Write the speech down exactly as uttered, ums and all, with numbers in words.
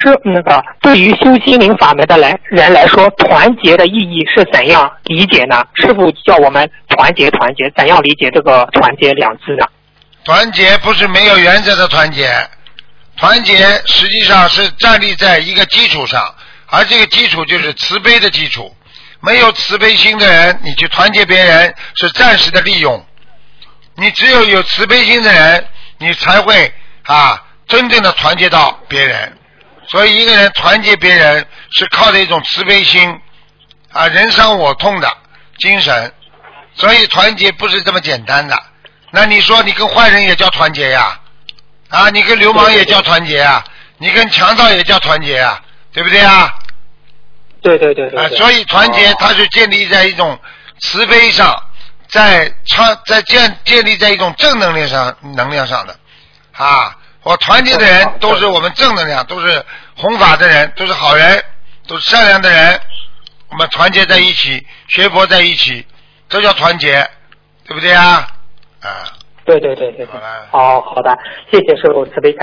这那个对于修心灵法门的来人来说，团结的意义是怎样理解呢？师父叫我们团结团结，怎样理解这个团结两字呢？ 团结不是没有原则的团结，团结实际上是站立在一个基础上，而这个基础就是慈悲的基础。没有慈悲心的人，你去团结别人是暂时的利用。你只有有慈悲心的人，你才会啊真正的团结到别人。所以一个人团结别人是靠着一种慈悲心啊，人伤我痛的精神。所以团结不是这么简单的。那你说你跟坏人也叫团结呀？啊，你跟流氓也叫团结啊，你跟强盗也叫团结啊，对不对啊？ 对对对对。 啊，所以团结它是建立在一种慈悲上，在创在建建立在一种正能量上能量上的啊。我团结的人都是我们正能量，都是弘法的人，都是好人，都是善良的人。我们团结在一起，学佛在一起，这叫团结，对不对啊？啊。 对对对对。 好了。 哦，好的，谢谢师父慈悲。